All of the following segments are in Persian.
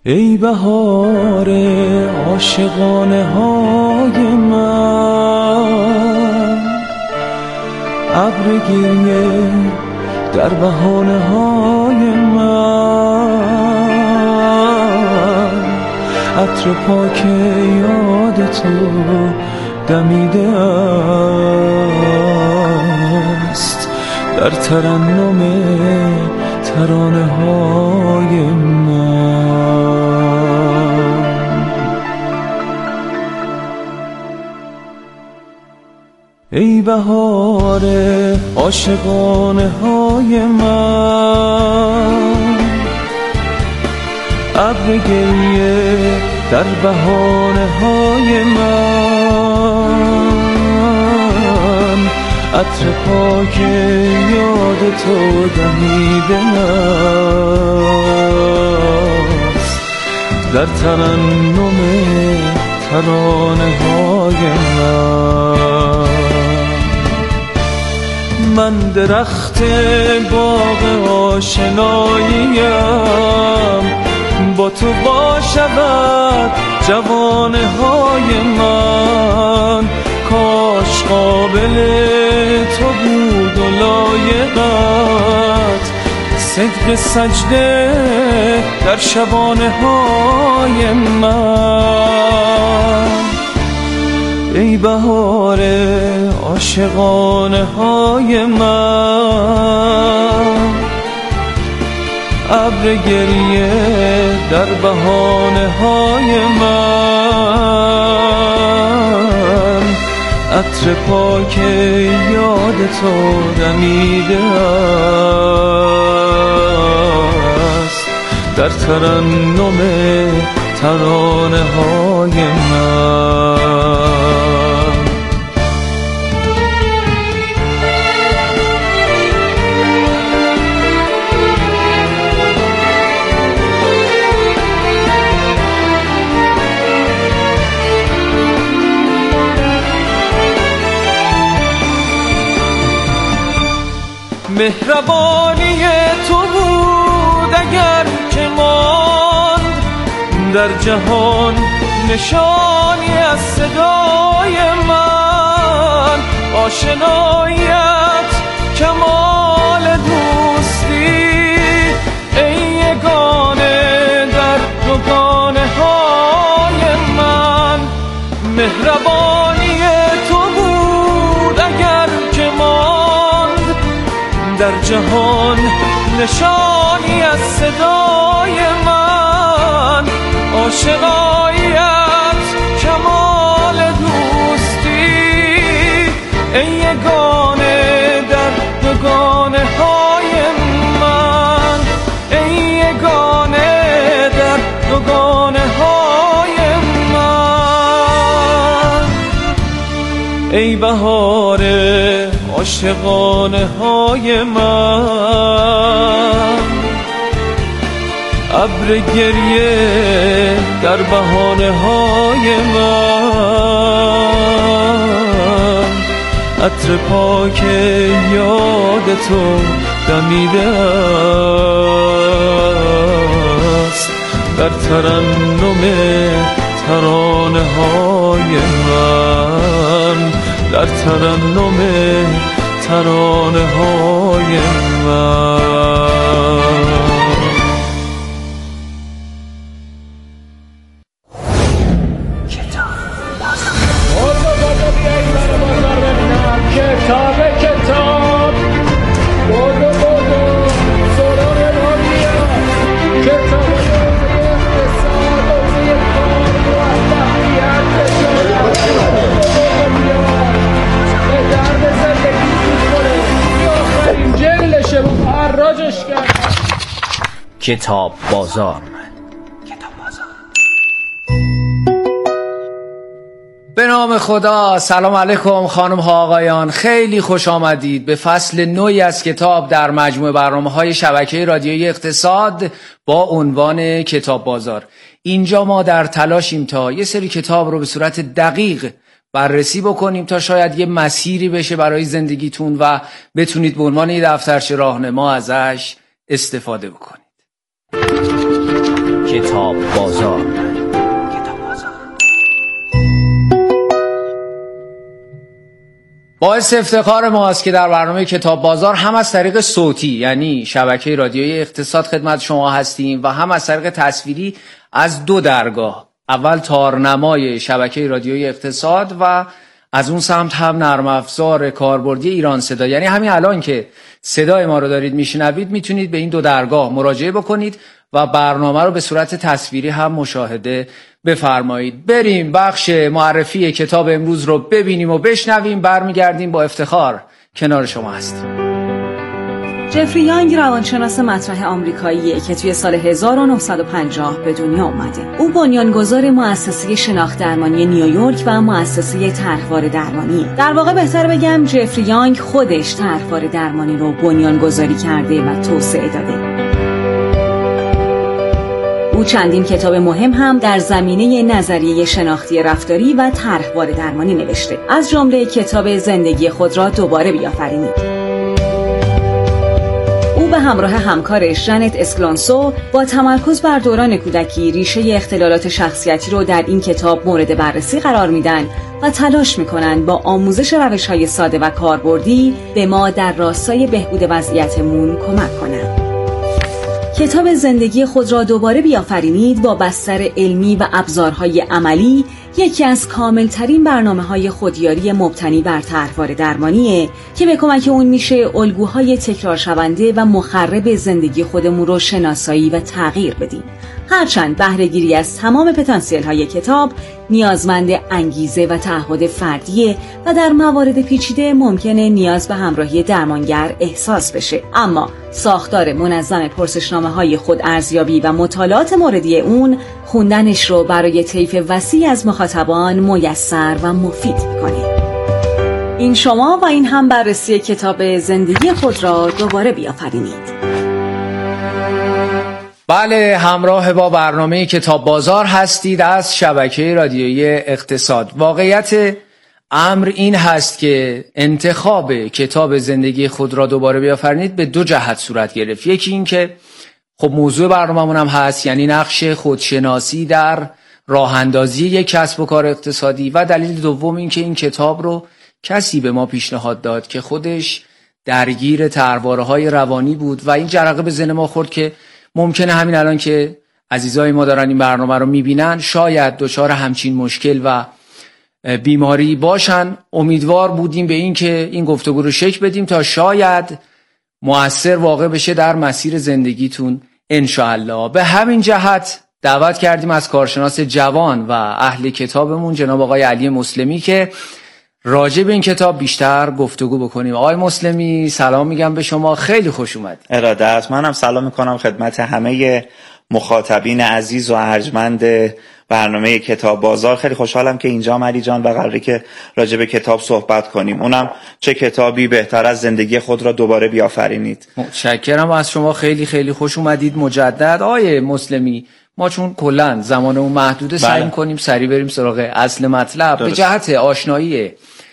ای بهار عاشقانه های من، ابر گریه در بهانه های من، عطر پاک یاد تو دمیده است در ترنم ترانه های من. ای بهار عاشقانه های من، ابر گریه در بهانه های من، عطر پاک یاد تو دمیده است در ترنم ترانه های من درخت باغ آشناییم، با تو باشد جوانه های من، کاش قابل تو بود و لایقت صدق سجده در شبانه های من. ای بهار عاشقانه های من، ابر گریه در بهانه های من، عطر پاک یاد تو دمیده است در ترنم ترانه های من. مهربانی تو بود اگر که ماند در جهان نشانی از صدای من، آشنایت کمال دوستی ای یگانه در دوگانه های من. مهربانی تو بود اگر که ماند در جهان نشانی از صدای من، آشنایت کمال دوستی ای یگانه در دوگانه های من، ای یگانه در دوگانه های من. ای بهار عاشقانه های من، ابر گریه در بهانه های من، عطر پاک یاد تو دمیده است در ترنم ترانه های من، در ترنم ترانه های من. کتاب بودو سرار ما بیا، کتاب اقتصاد و کار و اخلاقیات به درد زندگی میخوره، آخرین جلشه و حراجش کرد. کتاب بازار. به نام خدا. سلام علیکم خانم ها آقایان، خیلی خوش آمدید به فصل نوعی از کتاب در مجموعه برنامه‌های شبکه رادیویی اقتصاد با عنوان کتاب بازار. اینجا ما در تلاشیم تا یه سری کتاب رو به صورت دقیق بررسی بکنیم تا شاید یه مسیری بشه برای زندگیتون و بتونید به عنوان یه دفترچه راهنما ازش استفاده بکنید. کتاب بازار. باعث افتخار ماست که در برنامه کتاب بازار هم از طریق صوتی یعنی شبکه رادیویی اقتصاد خدمت شما هستیم و هم از طریق تصویری از دو درگاه. اول تارنمای شبکه رادیویی اقتصاد و از اون سمت هم نرم افزار کاربردی ایران صدا. یعنی همین الان که صدای ما رو دارید میشنوید میتونید به این دو درگاه مراجعه بکنید و برنامه رو به صورت تصویری هم مشاهده بفرمایید. بریم بخش معرفی کتاب امروز رو ببینیم و بشنویم. برمیگردیم با افتخار کنار شما هستیم. جفری یانگ روانشناس مطرح آمریکاییه که توی سال 1950 به دنیا اومده. او بنیانگذار مؤسسه شناخت درمانی نیویورک و مؤسسه طرحواره درمانیه. در واقع بهتر بگم جفری یانگ خودش طرحواره درمانی رو بنیانگذاری کرده و توسعه داده. او چندین کتاب مهم هم در زمینه نظریه شناختی رفتاری و طرحواره درمانی نوشته. از جمله کتاب زندگی خود را دوباره بیافرینید. او به همراه همکارش ژنت اسکلانسو با تمرکز بر دوران کودکی ریشه اختلالات شخصیتی رو در این کتاب مورد بررسی قرار میدن و تلاش میکنن با آموزش روش‌های ساده و کاربردی به ما در راستای بهبود وضعیتمون کمک کنن. کتاب زندگی خود را دوباره بیافرینید با بستر علمی و ابزارهای عملی یکی از کاملترین برنامه‌های خودیاری مبتنی بر طرحواره درمانیه که به کمک اون میشه الگوهای تکرار شونده و مخرب زندگی خودمون رو شناسایی و تغییر بدیم. هرچند بهره‌گیری از تمام پتانسیل‌های کتاب نیازمند انگیزه و تعهد فردیه و در موارد پیچیده ممکنه نیاز به همراهی درمانگر احساس بشه، اما ساختار منظم پرسشنامه‌های خود ارزیابی و مطالعات موردی اون خوندنش رو برای طیف وسیع از مخاطبان میسر و مفید می‌کنه. این شما و این هم بررسی کتاب زندگی خود را دوباره بیافرینید. بله، همراه با برنامه کتاب بازار هستید از شبکه رادیویی اقتصاد. واقعیت امر این هست که انتخاب کتاب زندگی خود را دوباره بیافرینید به دو جهت صورت گرفت. یکی این که خب موضوع برنامه‌مون هم هست، یعنی نقش خودشناسی در راه اندازی یک کسب و کار اقتصادی، و دلیل دوم این که این کتاب رو کسی به ما پیشنهاد داد که خودش درگیر طرحواره‌های روانی بود و این جرقه به ذهن ما خورد که ممکنه همین الان که عزیزای ما دارن این برنامه رو میبینن شاید دچار همچین مشکل و بیماری باشن. امیدوار بودیم به این که این گفتگو رو شکل بدیم تا شاید مؤثر واقع بشه در مسیر زندگیتون انشاءالله. به همین جهت دعوت کردیم از کارشناس جوان و اهل کتابمون جناب آقای علی مسلمی که راجع به این کتاب بیشتر گفتگو بکنیم. آقای مسلمی سلام میگم به شما، خیلی خوش اومد. اراده است. منم سلام میکنم خدمت همه مخاطبین عزیز و ارجمند برنامه کتاب بازار. خیلی خوشحالم که اینجا علی جان و قراره که راجع به کتاب صحبت کنیم، اونم چه کتابی بهتر از زندگی خود را دوباره بیافرینید. متشکرم از شما، خیلی خیلی خوش اومدید مجدد. آقای مسلمی ما چون کلا زمانمون محدوده سعی کنیم سریع بریم سراغ اصل مطلب. درست. به جهت آشنایی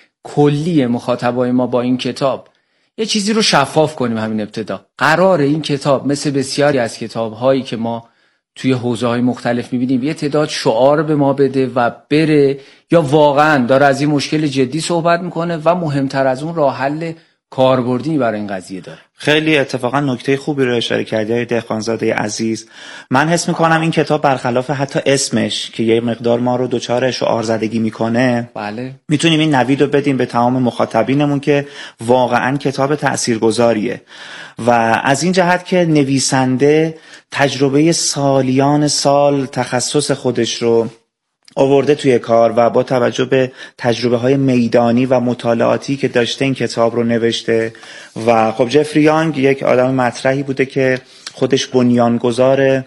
کلی مخاطبای ما با این کتاب یه چیزی رو شفاف کنیم همین ابتدا. قراره این کتاب مثل بسیاری از کتاب‌هایی که ما توی حوزه‌های مختلف می‌بینیم یه تعداد شعار به ما بده و بره، یا واقعاً داره از این مشکل جدی صحبت میکنه و مهمتر از اون راه حل کاربردی برای این قضیه داره؟ خیلی اتفاقا نکته خوبی رو اشاره کردی های دهقانزاده عزیز. من حس میکنم این کتاب برخلاف حتی اسمش که یه مقدار ما رو دچار شعار زدگی میکنه، بله، میتونیم این نوید رو بدیم به تمام مخاطبینمون که واقعا کتاب تاثیرگذاریه و از این جهت که نویسنده تجربه سالیان سال تخصص خودش رو آورده توی کار و با توجه به تجربه های میدانی و مطالعاتی که داشته این کتاب رو نوشته. و خب جفری یانگ یک آدم مطرحی بوده که خودش بنیانگذار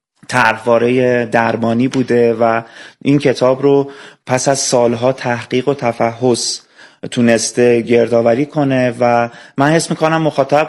طرحواره درمانی بوده و این کتاب رو پس از سالها تحقیق و تفحص تونسته گردآوری کنه و من حس میکنم مخاطب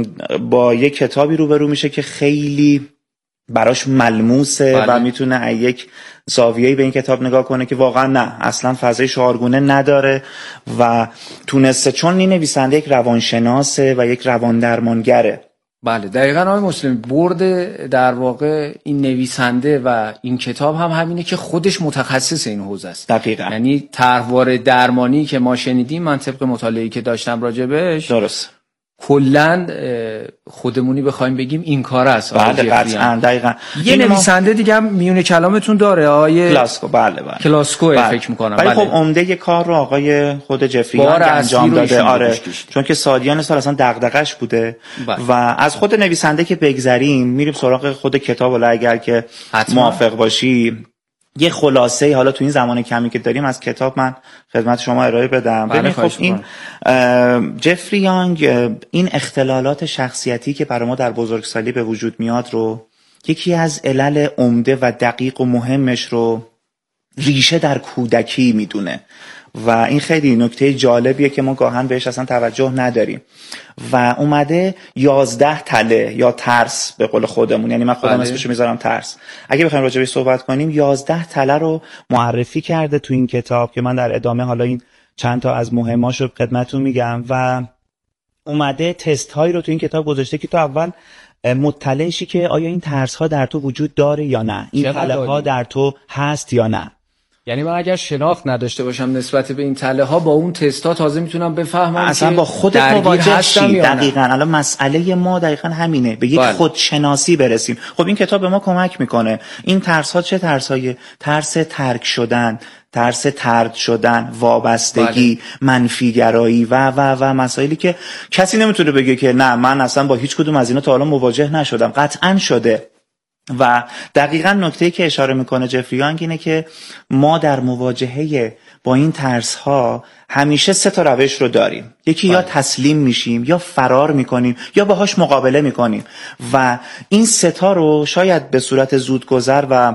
با یک کتابی روبرو میشه که خیلی براش ملموسه. بله. و میتونه یک زاویه‌ای به این کتاب نگاه کنه که واقعا نه، اصلا فضای شعارگونه نداره و تونسته، چون این نویسنده یک روانشناسه و یک رواندرمانگره بله دقیقاً آقای مسلمی، برد در واقع این نویسنده و این کتاب هم همینه که خودش متخصص این حوزه است. دقیقاً. یعنی طرحواره درمانی که ما شنیدیم، من طبق مطالعه‌ای که داشتم راجبش، درست، کلاً خودمونی بخوایم بگیم این کار است. بله قطعاً دقیقاً. یه نویسنده دیگه هم میونه کلامتون داره آقای کلاسکو. بله کلاسکو فکر می‌کنم. ولی خب عمده کار رو آقای خود جفری یانگ انجام داده. آره، چون که سالیان سال اصلا دغدغش بوده. و از خود نویسنده که بگذریم میریم سراغ خود کتاب. ولی اگر که موافق باشی یه خلاصه حالا تو این زمان کمی که داریم از کتاب من خدمت شما ارائه بدم. ببین خب این جفری یانگ این اختلالات شخصیتی که برای ما در بزرگسالی به وجود میاد رو یکی از علل عمده و دقیق و مهمش رو ریشه در کودکی میدونه و این خیلی نکته جالبیه که ما گاهن بهش اصلا توجه نداریم و اومده 11 تله یا ترس به قول خودمون، یعنی من خودم اسمشو میذارم ترس، اگه بخوایم راجع بهش صحبت کنیم 11 تله رو معرفی کرده تو این کتاب که من در ادامه حالا این چند تا از مهماشو خدمتتون میگم. و اومده تست هایی رو تو این کتاب گذاشته که تو اول مطلع شی که آیا این ترس ها در تو وجود داره یا نه، این تله ها در تو هست یا نه. یعنی من اگر شناخت نداشته باشم نسبت به این تله ها، با اون تستا تازه میتونم بفهمم اصلا که با خودت مواجه شی. دقیقاً الان مسئله ما دقیقاً همینه، به یک خودشناسی برسیم. خب این کتاب به ما کمک میکنه. این ترس ها چه ترسایی؟ ترس ترک شدن، ترس طرد شدن، وابستگی، منفیگرایی و مسائلی که کسی نمیتونه بگه که نه من اصلا با هیچ کدوم از اینا تا حالا مواجه نشدم. قطعاً شده. و دقیقاً نکته‌ای که اشاره میکنه جفری یانگ اینه که ما در مواجهه با این ترس ها همیشه 3 تا روش رو داریم. یکی یا تسلیم میشیم، یا فرار میکنیم، یا باهاش مقابله میکنیم. و این 3 تا رو شاید به صورت زودگذر و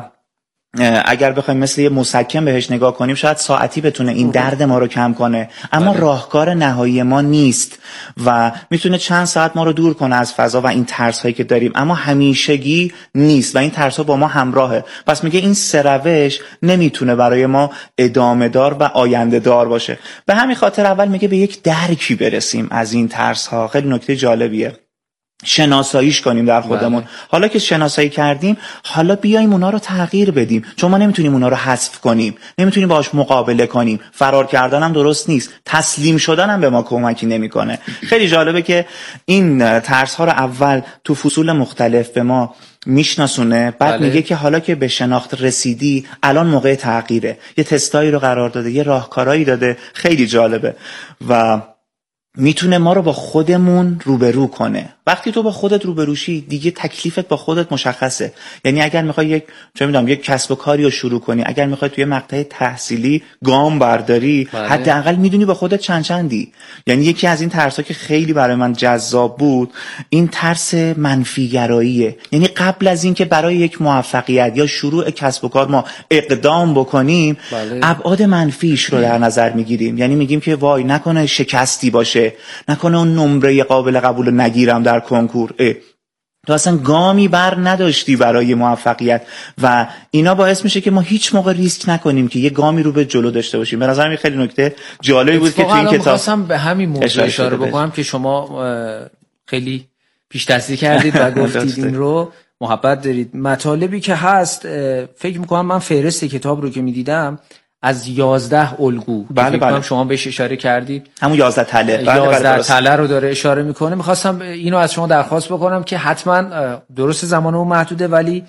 اگر بخوایم مثل یه مسکن بهش نگاه کنیم شاید ساعتی بتونه این درد ما رو کم کنه، اما راهکار نهایی ما نیست و میتونه چند ساعت ما رو دور کنه از فضا و این ترس هایی که داریم، اما همیشگی نیست و این ترس ها با ما همراهه. پس میگه این 3 روش نمیتونه برای ما ادامه دار و آینده دار باشه. به همین خاطر اول میگه به یک درکی برسیم از این ترس ها. خیلی نکته جالبیه. شناساییش کنیم در خودمون. حالا که شناسایی کردیم، حالا بیایم اونا رو تغییر بدیم، چون ما نمیتونیم اونا رو حذف کنیم، نمیتونیم باهاش مقابله کنیم. فرار کردن هم درست نیست، تسلیم شدن هم به ما کمکی نمیکنه. خیلی جالبه که این ترس ها رو اول تو فصول مختلف به ما میشناسونه، بعد میگه که حالا که به شناخت رسیدی الان موقع تغییره. یه تستایی رو قرار داده، یه راهکارایی داده. خیلی جالبه و میتونه ما رو با خودمون روبرو کنه. وقتی تو با خودت روبروشی دیگه تکلیفت با خودت مشخصه. یعنی اگر میخوای یک کسب و کاری رو شروع کنی، اگر میخوای توی مقطع تحصیلی گام برداری، حداقل میدونی با خودت چندی. یعنی یکی از این ترس‌ها که خیلی برای من جذاب بود این ترس منفیگراییه. یعنی قبل از این که برای یک موفقیت یا شروع کسب و کار ما اقدام بکنیم، ابعاد منفیش رو در نظر میگیریم. یعنی میگیم که وای نکنه شکستی باشه، نکنه اون نمره قابل قبول رو نگیرم در کنکور، تو اصلا گامی بر نداشتی برای موفقیت و اینا باعث میشه که ما هیچ موقع ریسک نکنیم که یه گامی رو به جلو داشته باشیم. به نظرم خیلی نکته جالبی بود که تو این کتاب خواستم به همین موضوع اشاره بکنم که شما خیلی پیش دستی کردید و گفتید این رو محبت دارید. مطالبی که هست فکر میکنم من فهرست کتاب رو که میدیدم از 11 الگو، بله شما بهش اشاره کردید، همون 11 تله 11 تله رو داره اشاره میکنه. میخواستم اینو از شما درخواست بکنم که حتما درست زمان اون محدوده ولی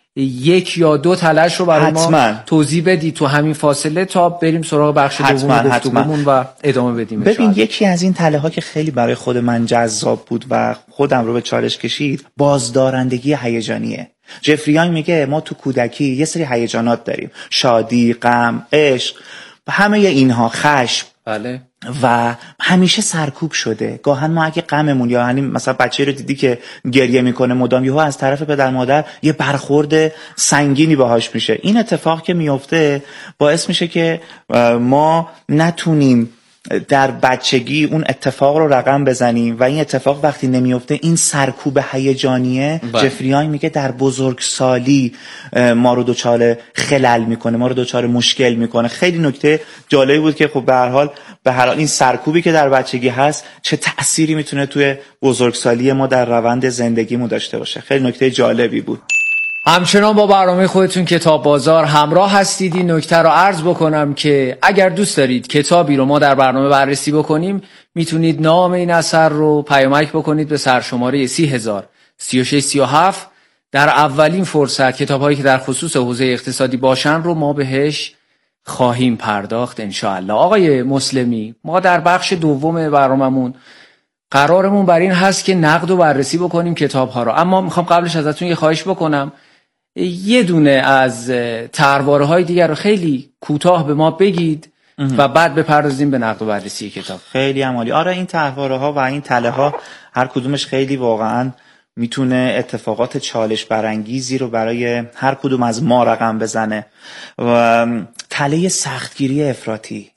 1 یا 2 تله‌اش رو برای ما توضیح بدید تو همین فاصله تا بریم سراغ بخش دوم گفتگومون و ادامه بدیم. ببین یکی از این تله‌ها که خیلی برای خود من جذاب بود و خودم رو به چالش کشید بازدارندگی هیجانیه. جفری یانگ میگه ما تو کودکی یه سری هیجانات داریم، شادی، غم، عشق، همه اینها، خشم، بله، و همیشه سرکوب شده. گاهن ما اگه غممون یا یعنی مثلا بچه‌ای رو دیدی که گریه میکنه مدام، یهو از طرف پدر مادر یه برخورد سنگینی باهاش میشه. این اتفاق که میفته باعث میشه که ما نتونیم در بچگی اون اتفاق رو رقم بزنیم و این اتفاق وقتی نمیفته، این سرکوب هیجانیه، جفری یانگ میگه در بزرگسالی ما رو دچار خلل میکنه، ما رو دچار مشکل میکنه. خیلی نکته جالبی بود که خب به هر حال این سرکوبی که در بچگی هست چه تأثیری میتونه توی بزرگسالی ما در روند زندگیمون داشته باشه. خیلی نکته جالبی بود. همچنان با برنامه خودتون کتاب بازار همراه هستید. این نکته رو عرض بکنم که اگر دوست دارید کتابی رو ما در برنامه بررسی بکنیم، میتونید نام این اثر رو پیامک بکنید به سرشماره 3003637. در اولین فرصت کتاب‌هایی که در خصوص حوزه اقتصادی باشن رو ما بهش خواهیم پرداخت انشاءالله. آقای مسلمی، ما در بخش دوم برنامه‌مون قرارمون بر این هست که نقد و بررسی بکنیم کتاب‌ها رو، اما میخوام قبلش ازتون یه خواهش بکنم، یه دونه از طرحواره‌های دیگر رو خیلی کوتاه به ما بگید و بعد بپردازیم به نقد و بررسی کتاب. خیلی عالی. آره این طرحواره‌ها و این تله‌ها هر کدومش خیلی واقعاً میتونه اتفاقات چالش برانگیزی رو برای هر کدوم از ما رقم بزنه. و تله سختگیری افراطی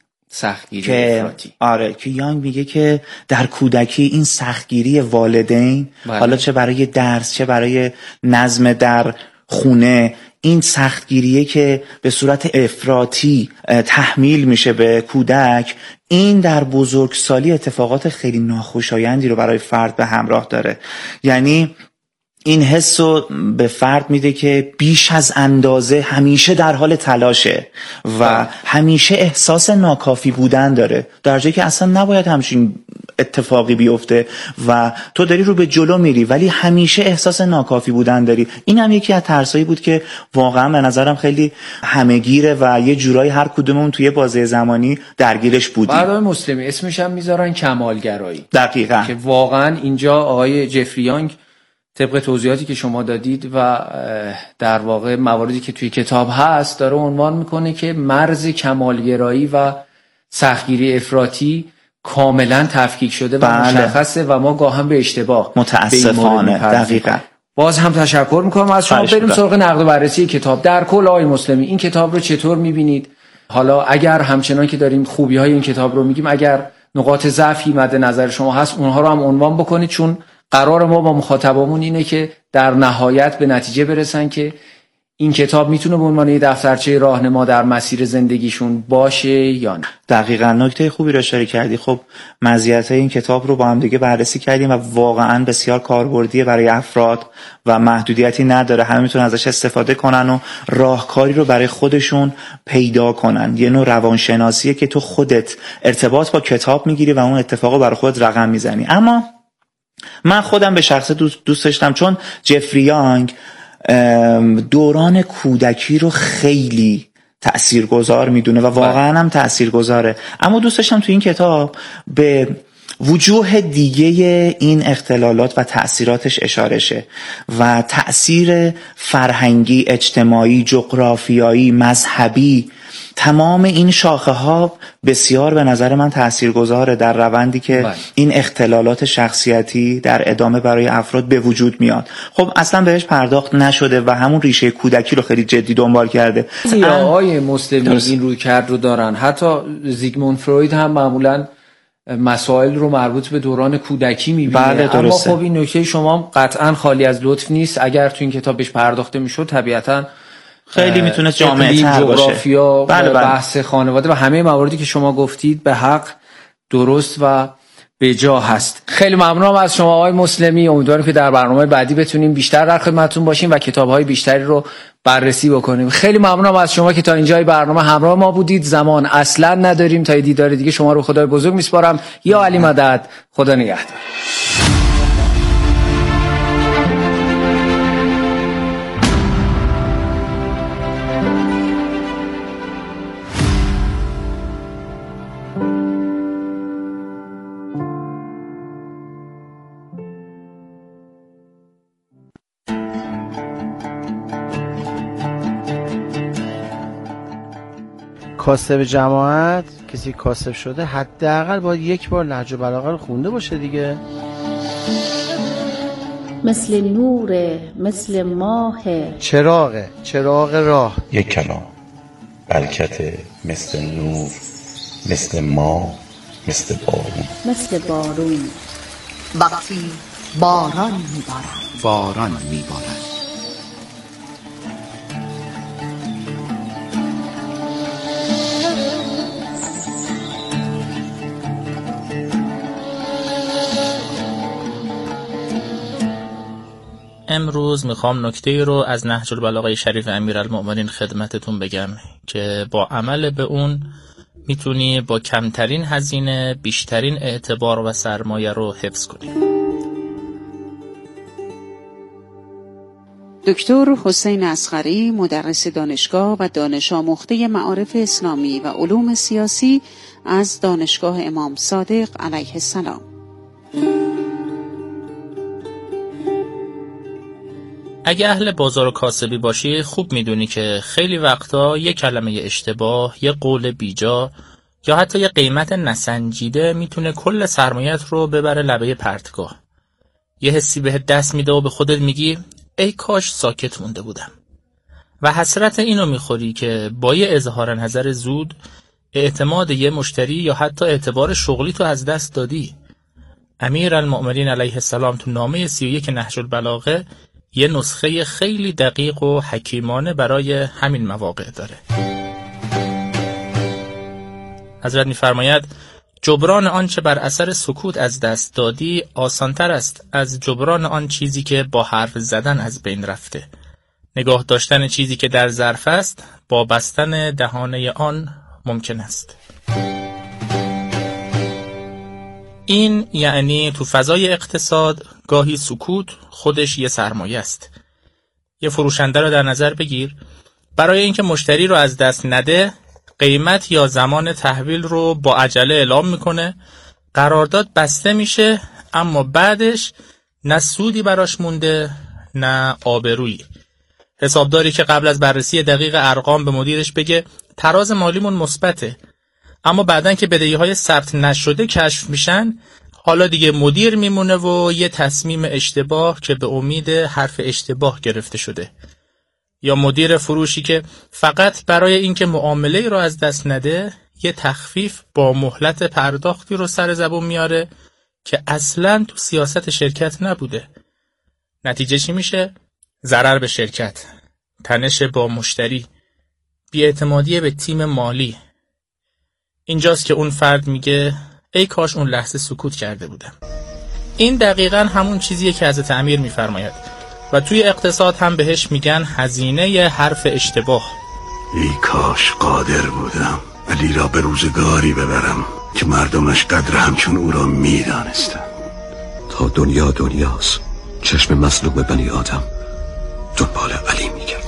که یانگ میگه که در کودکی این سختگیری والدین، حالا چه برای درس چه برای نظم در خونه، این سختگیریه که به صورت افراطی تحمیل میشه به کودک، این در بزرگسالی اتفاقات خیلی ناخوشایندی رو برای فرد به همراه داره. یعنی این حس رو به فرد میده که بیش از اندازه همیشه در حال تلاشه و همیشه احساس ناکافی بودن داره، در جایی که اصلا نباید همچین اتفاقی بیفته و تو داری رو به جلو میری ولی همیشه احساس ناکافی بودن داری. این هم یکی از ترسایی بود که واقعا به نظرم خیلی همه‌گیره و یه جورایی هر کدوممون توی بازه زمانی درگیرش بودیم. بعد مسلمی اسمش هم میذارن کمالگرایی. دقیقاً. که واقعا اینجا آقای جفری یانگ طبق توضیحاتی که شما دادید و در واقع مواردی که توی کتاب هست داره عنوان میکنه که مرز کمالگرایی و سختگیری افراطی کاملا تفکیک شده و مشخصه و ما گاهم به اشتباه متاسفانه. دقیقاً. باز هم تشکر میکنم از شما. بریم سراغ نقد و بررسی کتاب. در کل آقای مسلمی این کتاب رو چطور میبینید؟ حالا اگر همچنان که داریم خوبی های این کتاب رو میگیم، اگر نقاط ضعفی مد نظر شما هست اونها رو هم عنوان بکنید، چون قرار ما با مخاطبامون اینه که در نهایت به نتیجه برسن که این کتاب میتونه به عنوان یه دفترچه راهنما در مسیر زندگیشون باشه یا نه. دقیقاً نکته خوبی رو اشاره کردی. خب مزیت‌های این کتاب رو با هم دیگه بررسی کردیم و واقعاً بسیار کاربردیه برای افراد و محدودیتی نداره. همه میتونن ازش استفاده کنن و راهکاری رو برای خودشون پیدا کنن. یه نوع روانشناسیه که تو خودت ارتباط با کتاب میگیری و اون اتفاقو برای خودت رقم میزنی. اما من خودم به شخص دوست داشتم، چون جفری یانگ دوران کودکی رو خیلی تأثیرگذار میدونه و واقعا هم تأثیرگذاره، اما دوست داشتم تو این کتاب به وجوه دیگه این اختلالات و تأثیراتش اشاره شه و تأثیر فرهنگی، اجتماعی، جغرافیایی، مذهبی، تمام این شاخه ها بسیار به نظر من تاثیرگذاره در روندی که این اختلالات شخصیتی در ادامه برای افراد به وجود میاد. خب اصلا بهش پرداخت نشده و همون ریشه کودکی رو خیلی جدی دنبال کرده. آقای مسلمی این رویکرد رو دارن. حتی زیگموند فروید هم معمولا مسائل رو مربوط به دوران کودکی میبینه. اما خب این نکته شما قطعا خالی از لطف نیست. اگر تو این کتاب بهش پرداخته میشد طبیعتا خیلی میتونه جامعه تر باشه. جغرافیا، بحث خانواده و همه مواردی که شما گفتید به حق درست و به جا هست. خیلی ممنونم از شما آقای مسلمی. امیدوارم که در برنامه بعدی بتونیم بیشتر در خدمتتون باشیم و کتاب‌های بیشتری رو بررسی بکنیم. خیلی ممنونم از شما که تا اینجای برنامه همراه ما بودید. زمان اصلا نداریم تا دیدار دیگه. شما رو خدای بزرگ میسپارم. یا علی مدد. خدا نگهدار. کاسب جماعت، کسی کاسب شده حداقل باید یک بار نهج و بلاغه رو خونده باشه دیگه. مثل نوره، مثل ماه، چراغ راه. یک کلام برکت مثل نور، مثل ماه، مثل بارون. مثل بارون. وقتی باران میبارد. باران میبارد. امروز میخوام نکته رو از نهج البلاغه شریف امیرالمؤمنین خدمتتون بگم که با عمل به اون میتونی با کمترین هزینه بیشترین اعتبار و سرمایه رو حفظ کنی. دکتر حسین اصغری، مدرس دانشگاه و دانش آموخته معارف اسلامی و علوم سیاسی از دانشگاه امام صادق علیه السلام. اگه اهل بازار و کاسبی باشی خوب میدونی که خیلی وقتا یه کلمه اشتباه، یه قول بیجا یا حتی یه قیمت نسنجیده میتونه کل سرمایت رو ببره لبه پرتگاه. یه حسی بهت دست میده و به خودت میگی ای کاش ساکت مونده بودم و حسرت اینو میخوری که با یه اظهار نظر زود اعتماد یه مشتری یا حتی اعتبار شغلی تو از دست دادی. امیرالمؤمنین علیه السلام تو نامه 31 نهج البلاغه یه نسخه خیلی دقیق و حکیمانه برای همین مواقع داره. حضرت می‌فرماید جبران آنچه بر اثر سکوت از دست دادی آسانتر است از جبران آن چیزی که با حرف زدن از بین رفته. نگاه داشتن چیزی که در ظرف است با بستن دهانه آن ممکن است. این یعنی تو فضای اقتصاد گاهی سکوت خودش یه سرمایه است. یه فروشنده رو در نظر بگیر، برای اینکه مشتری رو از دست نده قیمت یا زمان تحویل رو با عجله اعلام میکنه، قرارداد بسته میشه اما بعدش نه سودی براش مونده نه آبرویی. حسابداری که قبل از بررسی دقیق ارقام به مدیرش بگه تراز مالیمون مثبته، اما بعدن که بدهی‌های ثبت نشده کشف میشن حالا دیگه مدیر میمونه و یه تصمیم اشتباه که به امید حرف اشتباه گرفته شده. یا مدیر فروشی که فقط برای اینکه معامله رو از دست نده یه تخفیف با مهلت پرداختی رو سر زبون میاره که اصلاً تو سیاست شرکت نبوده. نتیجه چی میشه؟ ضرر به شرکت، تنش با مشتری، بی‌اعتمادی به تیم مالی. اینجاست که اون فرد میگه ای کاش اون لحظه سکوت کرده بودم. این دقیقاً همون چیزیه که حضرت امیر میفرماید و توی اقتصاد هم بهش میگن هزینه حرف اشتباه. ای کاش قادر بودم علی را به روزگاری ببرم که مردمش قدر همچون او را میدانستن. تا دنیا دنیاست، چشم مظلوم بنی آدم دنبال علی میگردد.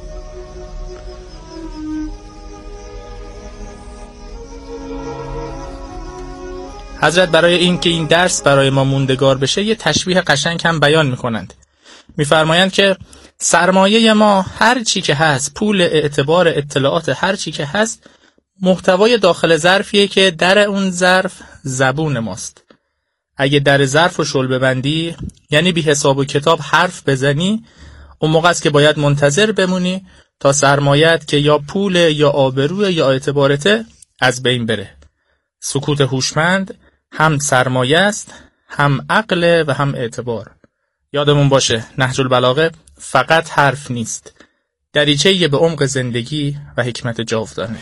حضرت برای این که این درس برای ما موندگار بشه یه تشبیه قشنگ هم بیان میکنند. میفرمایند که سرمایه ما هر چی که هست، پول، اعتبار، اطلاعات، هر چی که هست محتوای داخل ظرفیه که در اون ظرف زبون ماست. اگه در ظرف رو شل ببندی، یعنی بی حساب و کتاب حرف بزنی، اون موقع است که باید منتظر بمونی تا سرمایت که یا پول یا آبروی یا اعتبارته از بین بره. سکوت هوشمند هم سرمایه است، هم عقل و هم اعتبار. یادمون باشه نهج البلاغه فقط حرف نیست، دریچه‌ای به عمق زندگی و حکمت جاودانه.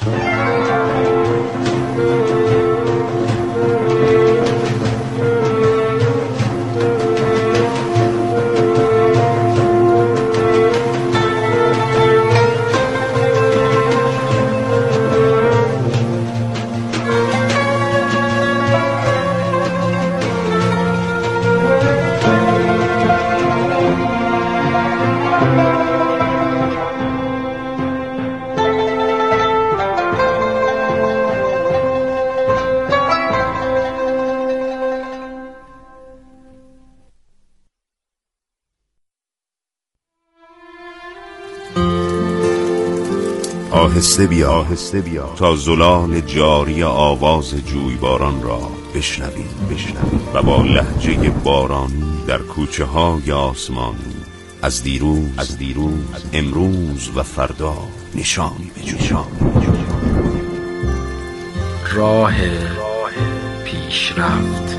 آهسته بیا تا زلال جاری آواز جویباران را بشنویم و با لهجه بارانی در کوچه های آسمانی از دیروز امروز و فردا نشانی بجویم. راه پیش رفت.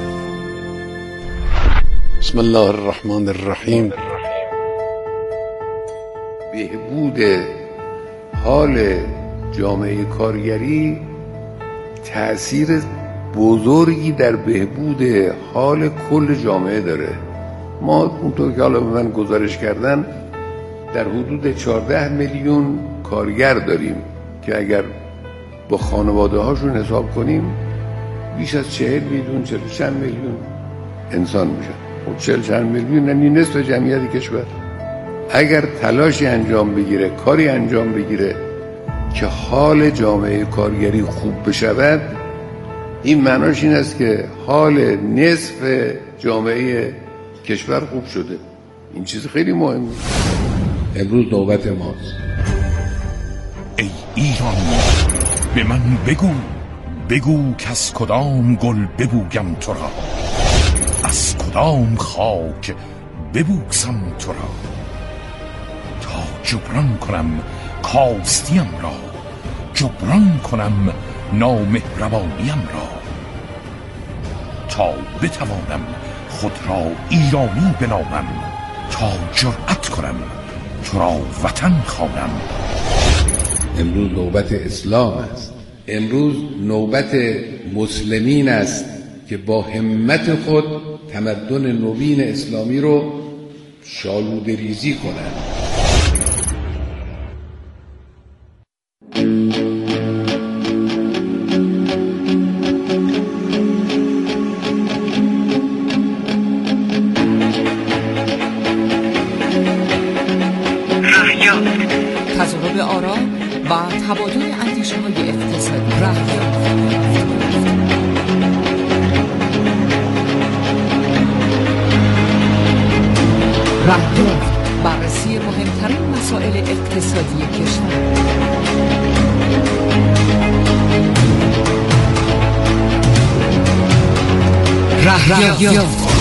بسم الله الرحمن الرحیم. بهبود حال جامعه کارگری تأثیر بزرگی در بهبود حال کل جامعه داره. ما اونطور که حالا به من گزارش کردن در حدود 14 میلیون کارگر داریم که اگر با خانواده هاشون حساب کنیم بیش از 40 میلیون 40 چند میلیون انسان میشن. خب 40 چند میلیون یعنی نصف جمعیت کشور. اگر تلاشی انجام بگیره، کاری انجام بگیره که حال جامعه کارگری خوب بشود، این معناش این است که حال نصف جامعه کشور خوب شده. این چیز خیلی مهمه. امروز نوبت ماست. ای ایران به من بگو که از کدام گل ببویم تو را، از کدام خاک ببوسم تو را، تا جبران کنم کاستیم را، جبران کنم نامهربانیم را، تا بتوانم خود را ایرانی بنامم، تا جرأت کنم تو را وطن خوانم. امروز نوبت اسلام است. امروز نوبت مسلمین است که با همت خود تمدن نوین اسلامی رو شالوده ریزی کنند. تضارب آرا و تبادل اندیشه‌های اقتصادی رهیافت بررسی مهمترین مسائل اقتصادی کشور. رهیافت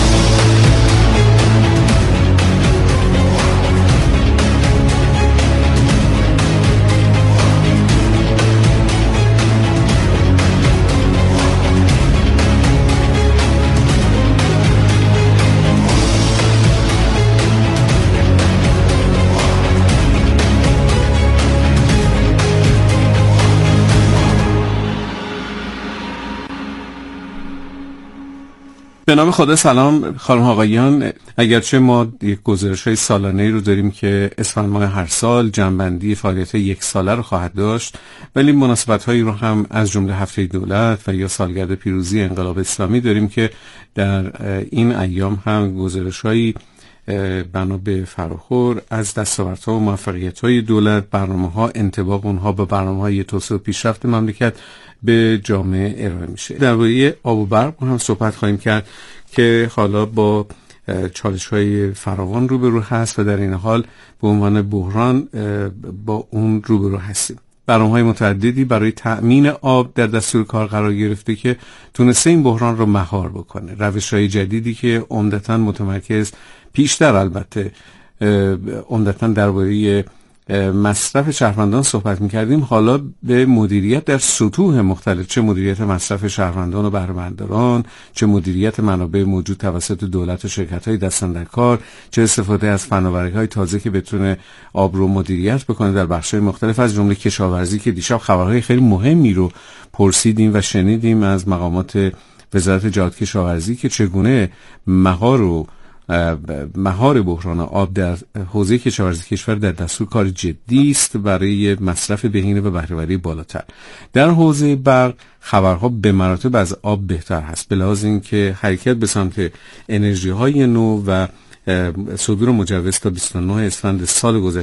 به نام خدا. سلام خانم آقایان. اگرچه ما یک گزارش‌های سالانه‌ای رو داریم که اسفند ماه هر سال جمع‌بندی فعالیت یک ساله رو خواهد داشت، ولی مناسبت‌هایی رو هم از جمله هفته دولت و یا سالگرد پیروزی انقلاب اسلامی داریم که در این ایام هم گزارش‌هایی بنا به فراخور از دستاوردها و موفقیت‌های دولت، برنامه‌ها، انطباق اونها به برنامه‌های توسعه و پیشرفت مملکت به جامعه ارائه میشه. درباره آب و برق هم صحبت خواهیم کرد که حالا با چالش‌های فراوان روبرو هست و در این حال به عنوان بحران با اون روبرو هستیم. برنامه‌های متعددی برای تأمین آب در دستور کار قرار گرفته که تونسته این بحران رو مهار بکنه. روش‌های جدیدی که عمدتاً متمرکز پیشتر البته عمدتاً درباره مصرف شهروندان صحبت می‌کردیم، حالا به مدیریت در سطوح مختلف، چه مدیریت مصرف شهروندان و بهره‌مندان، چه مدیریت منابع موجود توسط دولت و شرکت‌های دستن در کار، چه استفاده از فناوری‌های تازه که بتونه آب رو مدیریت بکنه در بخش‌های مختلف، از جمله کشاورزی که دیشب خبرهای خیلی مهمی رو پرسیدیم و شنیدیم از مقامات وزارت جهاد کشاورزی که چگونه مهار بحران آب در حوزه کشاورزی کشور در دستور کار جدی است برای مصرف بهینه و بهره‌وری بالاتر. در حوزه برق خبرها به مراتب از آب بهتر هست، به لحاظ اینکه حرکت به سمت انرژی‌های نو و صدور مجوز تا 29 اسفند سال گذشته